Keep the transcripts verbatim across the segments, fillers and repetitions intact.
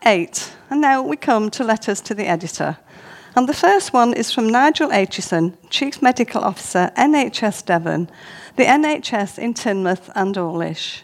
eight. And now we come to letters to the editor. And the first one is from Nigel Aitchison, Chief Medical Officer, N H S Devon, the N H S in Teignmouth and Dawlish.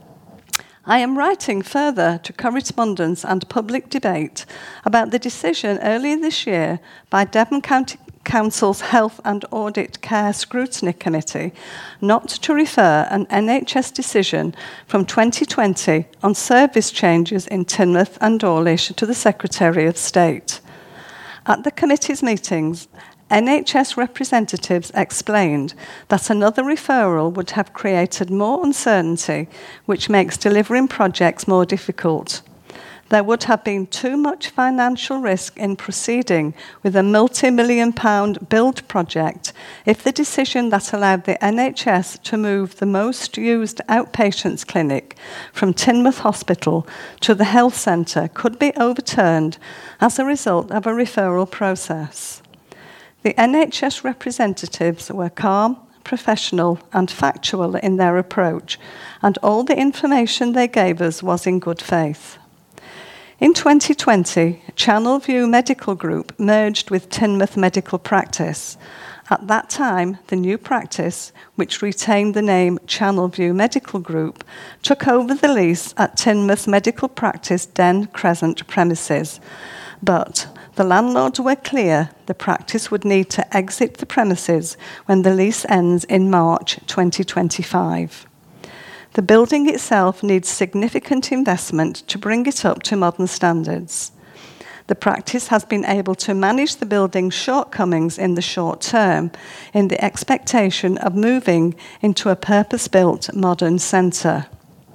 I am writing further to correspondence and public debate about the decision earlier this year by Devon County Council's Health and Audit Care Scrutiny Committee not to refer an N H S decision from twenty twenty on service changes in Teignmouth and Dawlish to the Secretary of State. At the committee's meetings, N H S representatives explained that another referral would have created more uncertainty, which makes delivering projects more difficult. There would have been too much financial risk in proceeding with a multi-million pound build project if the decision that allowed the N H S to move the most used outpatients clinic from Teignmouth Hospital to the health centre could be overturned as a result of a referral process. The N H S representatives were calm, professional and factual in their approach, and all the information they gave us was in good faith. In twenty twenty, Channelview Medical Group merged with Teignmouth Medical Practice. At that time, the new practice, which retained the name Channelview Medical Group, took over the lease at Teignmouth Medical Practice Den Crescent premises. But the landlords were clear the practice would need to exit the premises when the lease ends in March twenty twenty-five. The building itself needs significant investment to bring it up to modern standards. The practice has been able to manage the building's shortcomings in the short term, in the expectation of moving into a purpose-built modern centre.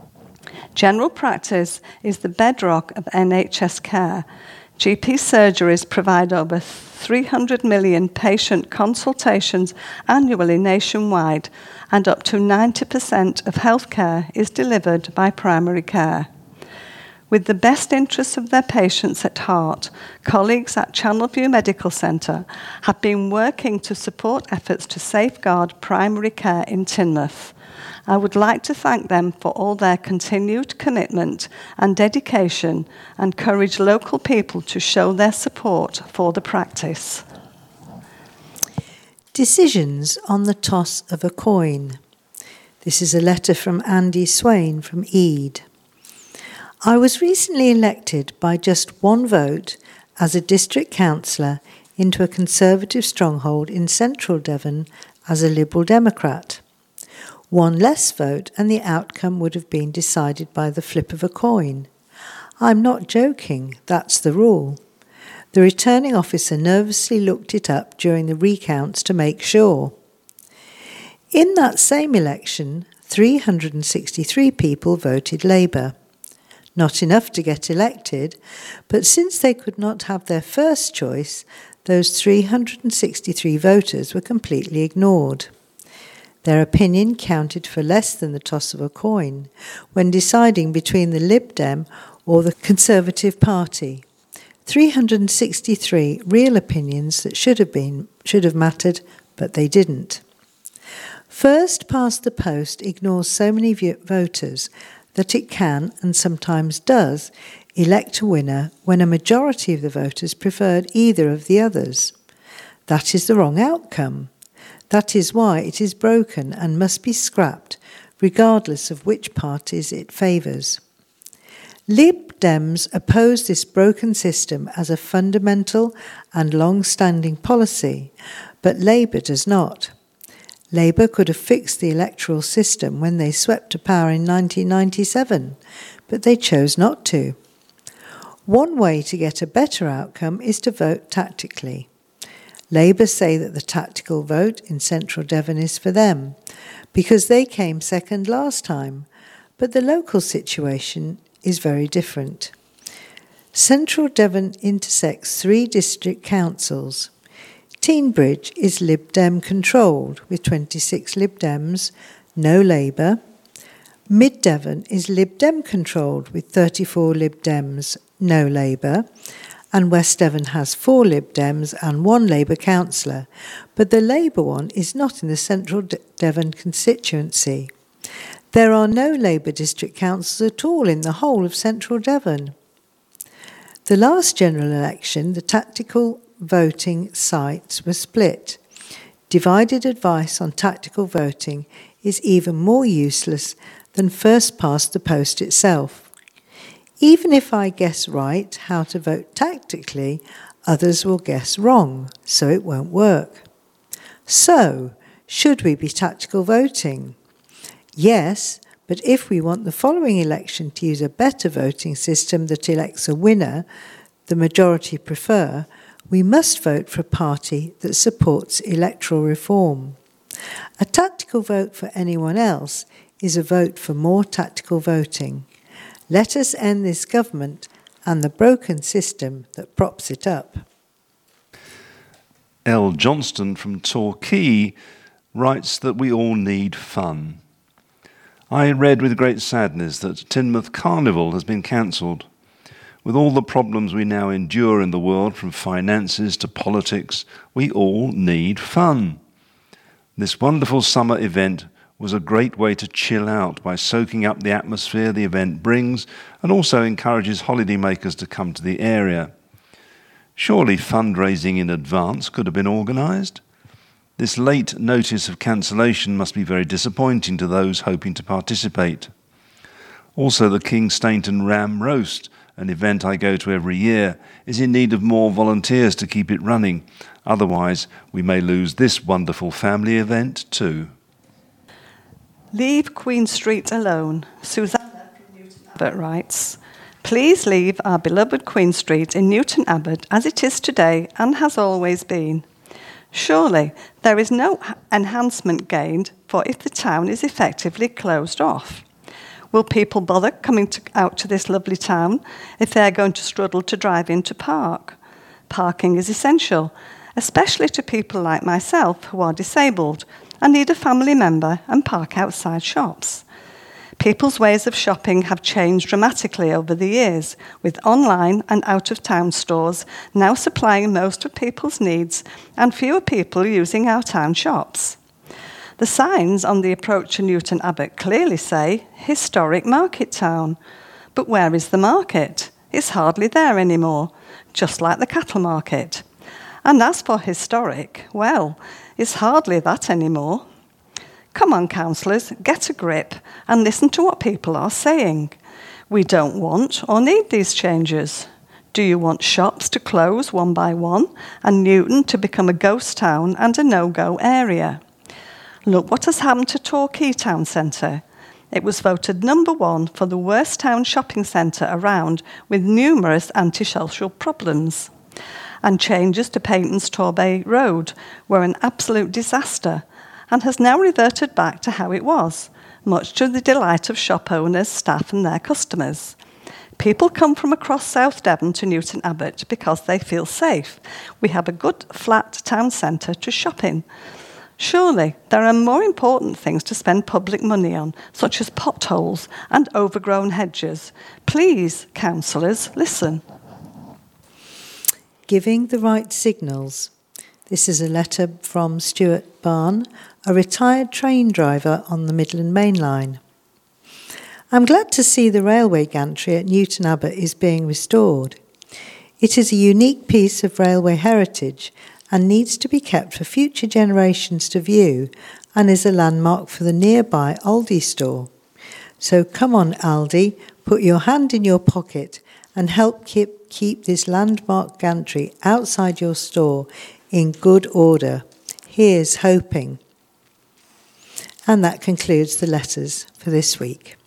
General practice is the bedrock of N H S care. G P surgeries provide over three hundred million patient consultations annually nationwide, and up to ninety percent of healthcare is delivered by primary care. With the best interests of their patients at heart, colleagues at Channelview Medical Centre have been working to support efforts to safeguard primary care in Teignmouth. I would like to thank them for all their continued commitment and dedication, and encourage local people to show their support for the practice. Decisions on the toss of a coin. This is a letter from Andy Swain from Ede. I was recently elected by just one vote as a district councillor into a Conservative stronghold in central Devon as a Liberal Democrat. One less vote and the outcome would have been decided by the flip of a coin. I'm not joking, that's the rule. The returning officer nervously looked it up during the recounts to make sure. In that same election, three hundred sixty-three people voted Labour. Not enough to get elected, but since they could not have their first choice, those three hundred sixty-three voters were completely ignored. Their opinion counted for less than the toss of a coin when deciding between the Lib Dem or the Conservative Party. three hundred sixty-three real opinions that should have been should have mattered, but they didn't. First past the post ignores so many voters that it can, and sometimes does, elect a winner when a majority of the voters preferred either of the others. That is the wrong outcome. That is why it is broken and must be scrapped, regardless of which parties it favours. Lib Dems oppose this broken system as a fundamental and long-standing policy, but Labour does not. Labour could have fixed the electoral system when they swept to power in nineteen ninety-seven, but they chose not to. One way to get a better outcome is to vote tactically. Labour say that the tactical vote in central Devon is for them, because they came second last time, but the local situation is very different. Central Devon intersects three district councils. Teignbridge is Lib Dem controlled, with twenty-six Lib Dems, no Labour. Mid Devon is Lib Dem controlled, with thirty-four Lib Dems, no Labour. And West Devon has four Lib Dems and one Labour councillor, but the Labour one is not in the central De- Devon constituency. There are no Labour district councils at all in the whole of central Devon. The last general election, the tactical voting sites were split. Divided advice on tactical voting is even more useless than first past the post itself. Even if I guess right how to vote tactically, others will guess wrong, so it won't work. So, should we be tactical voting? Yes, but if we want the following election to use a better voting system that elects a winner the majority prefer, we must vote for a party that supports electoral reform. A tactical vote for anyone else is a vote for more tactical voting. Let us end this government and the broken system that props it up. L. Johnston from Torquay writes that we all need fun. I read with great sadness that Teignmouth Carnival has been cancelled. With all the problems we now endure in the world, from finances to politics, we all need fun. This wonderful summer event was a great way to chill out by soaking up the atmosphere the event brings, and also encourages holidaymakers to come to the area. Surely fundraising in advance could have been organised. This late notice of cancellation must be very disappointing to those hoping to participate. Also, the King Stainton Ram Roast, an event I go to every year, is in need of more volunteers to keep it running. Otherwise, we may lose this wonderful family event too. Leave Queen Street alone, Susanna from Newton Abbot writes. Please leave our beloved Queen Street in Newton Abbot as it is today and has always been. Surely there is no enhancement gained for if the town is effectively closed off. Will people bother coming to, out to this lovely town if they're going to struggle to drive into park? Parking is essential, especially to people like myself who are disabled and need a family member and park outside shops. People's ways of shopping have changed dramatically over the years, with online and out-of-town stores now supplying most of people's needs and fewer people using our town shops. The signs on the approach to Newton Abbot clearly say historic market town. But where is the market? It's hardly there anymore, just like the cattle market. And as for historic, well, it's hardly that anymore. Come on, councillors, get a grip and listen to what people are saying. We don't want or need these changes. Do you want shops to close one by one and Newton to become a ghost town and a no-go area? Look what has happened to Torquay Town Centre. It was voted number one for the worst town shopping centre around, with numerous antisocial problems. And changes to Payton's Torbay Road were an absolute disaster and has now reverted back to how it was, much to the delight of shop owners, staff and their customers. People come from across South Devon to Newton Abbot because they feel safe. We have a good, flat town centre to shop in. Surely there are more important things to spend public money on, such as potholes and overgrown hedges. Please, councillors, listen. Giving the right signals. This is a letter from Stuart Barn, a retired train driver on the Midland Main Line. I'm glad to see the railway gantry at Newton Abbot is being restored. It is a unique piece of railway heritage and needs to be kept for future generations to view, and is a landmark for the nearby Aldi store. So come on, Aldi, put your hand in your pocket and help keep, keep this landmark gantry outside your store in good order. Here's hoping. And that concludes the letters for this week.